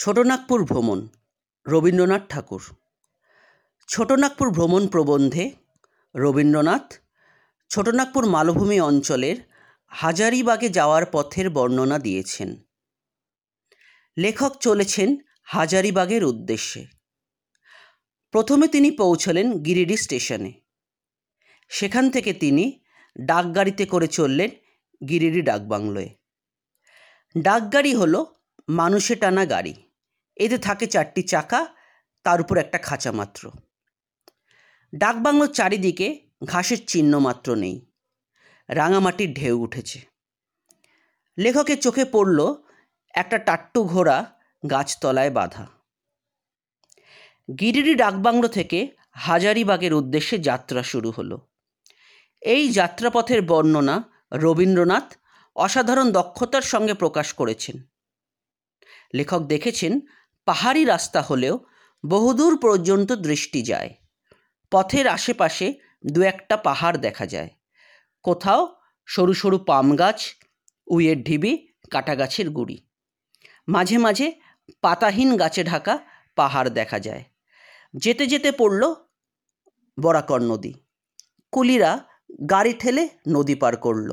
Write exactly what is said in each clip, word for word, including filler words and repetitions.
ছোটনাগপুর ভ্রমণ রবীন্দ্রনাথ ঠাকুর। ছোটনাগপুর ভ্রমণ প্রবন্ধে রবীন্দ্রনাথ ছোটনাগপুর মালভূমি অঞ্চলের হাজারিবাগে যাওয়ার পথের বর্ণনা দিয়েছেন। লেখক চলেছেন হাজারিবাগের উদ্দেশ্যে। প্রথমে তিনি পৌঁছলেন গিরিডি স্টেশনে। সেখান থেকে তিনি ডাকগাড়িতে করে চললেন গিরিডি ডাকবাংলোয়। ডাকগাড়ি হলো মানুষে টানা গাড়ি। এতে থাকে চারটি চাকা, তার উপর একটা খাঁচা মাত্র। ডাকবাংলোর চারিদিকে ঘাসের চিহ্ন মাত্র নেই, রাঙামাটির ঢেউ উঠেছে। লেখকের চোখে পড়ল একটা টাট্টু ঘোড়া গাছতলায় বাঁধা। গিরিডি ডাকবাংলো থেকে হাজারিবাগের উদ্দেশ্যে যাত্রা শুরু হলো। এই যাত্রাপথের বর্ণনা রবীন্দ্রনাথ অসাধারণ দক্ষতার সঙ্গে প্রকাশ করেছেন। লেখক দেখেছেন পাহাড়ি রাস্তা হলেও বহুদূর পর্যন্ত দৃষ্টি যায়। পথের আশেপাশে দু একটা পাহাড় দেখা যায়। কোথাও সরু সরু পাম গাছ, উইয়ের ঢিবি, কাটা গাছের গুড়ি। মাঝে মাঝে পাতাহীন গাছে ঢাকা পাহাড় দেখা যায়। যেতে যেতে পড়ল বরাকর নদী। কুলিরা গাড়ি ঠেলে নদী পার করল।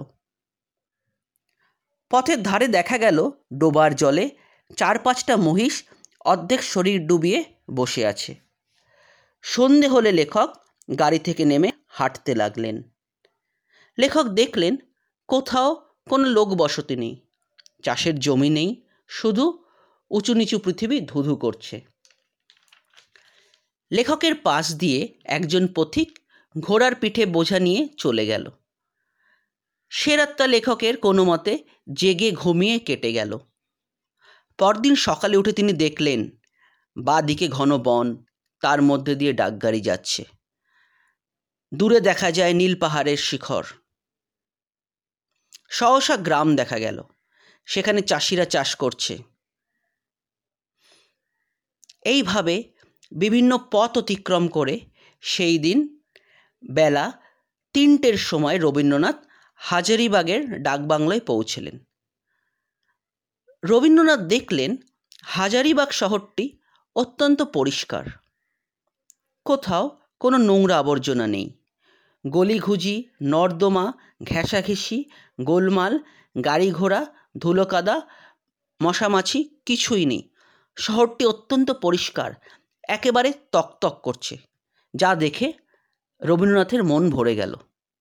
পথের ধারে দেখা গেল ডোবার জলে চার পাঁচটা মহিষ অর্ধেক শরীর ডুবিয়ে বসে আছে। সন্ধে হলে লেখক গাড়ি থেকে নেমে হাঁটতে লাগলেন। লেখক দেখলেন কোথাও কোনো লোক বসতি নেই, চাষের জমি নেই, শুধু উঁচু নিচু পৃথিবী ধুধু করছে। লেখকের পাশ দিয়ে একজন পথিক ঘোড়ার পিঠে বোঝা নিয়ে চলে গেল। সে রাতটা লেখকের কোনো মতে জেগে ঘুমিয়ে কেটে গেল। পরদিন সকালে উঠে তিনি দেখলেন বাঁ দিকে ঘন বন, তার মধ্যে দিয়ে ডাকগাড়ি যাচ্ছে। দূরে দেখা যায় নীল পাহাড়ের শিখর। সহসা গ্রাম দেখা গেল, সেখানে চাষিরা চাষ করছে। এইভাবে বিভিন্ন পথ অতিক্রম করে সেই দিন বেলা তিনটের সময় রবীন্দ্রনাথ হাজারিবাগের ডাকবাংলোয় পৌঁছলেন। রবীন্দ্রনাথ দেখলেন হাজারিবাগ শহরটি অত্যন্ত পরিষ্কার। কোথাও কোনো নোংরা আবর্জনা নেই। গলিঘুজি, নর্দমা, ঘেঁষাঘেঁষি, গোলমাল, গাড়ি ঘোড়া, ধুলোকাদা, মশামাছি কিছুই নেই। শহরটি অত্যন্ত পরিষ্কার, একেবারে তকতক করছে, যা দেখে রবীন্দ্রনাথের মন ভরে গেল।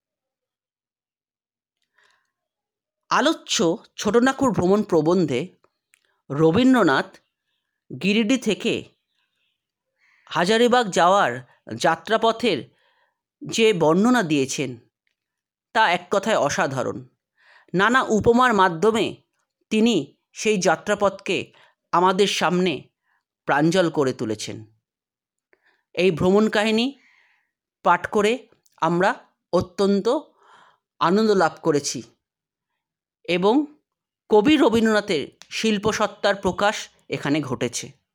আলোচ্য ছোটনাগপুর ভ্রমণ প্রবন্ধে রবীন্দ্রনাথ গিরিডি থেকে হাজারিবাগ যাওয়ার যাত্রাপথের যে বর্ণনা দিয়েছেন তা এক কথায় অসাধারণ। নানা উপমার মাধ্যমে তিনি সেই যাত্রাপথকে আমাদের সামনে প্রাঞ্জল করে তুলেছেন। এই ভ্রমণ কাহিনী পাঠ করে আমরা অত্যন্ত আনন্দ লাভ করেছি এবং কবি রবীন্দ্রনাথের শিল্পসত্তার প্রকাশ এখানে ঘটেছে।